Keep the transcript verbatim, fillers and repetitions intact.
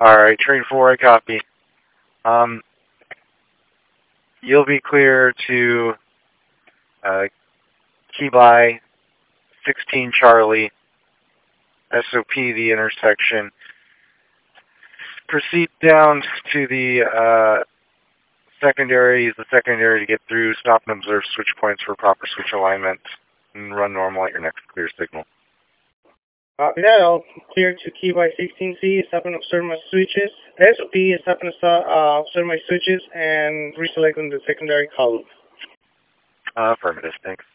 Alright, train four, I copy. Um, you'll be clear to uh, key by sixteen Charlie, S O P the intersection. Proceed down to the uh, secondary, use the secondary to get through, stop and observe switch points for proper switch alignment, and run normal at your next clear signal. Copy that. I'll clear to key by sixteen C, stop and observe my switches. S O P is stop and uh, observe my switches and reselecting the secondary column. Uh, affirmative, thanks.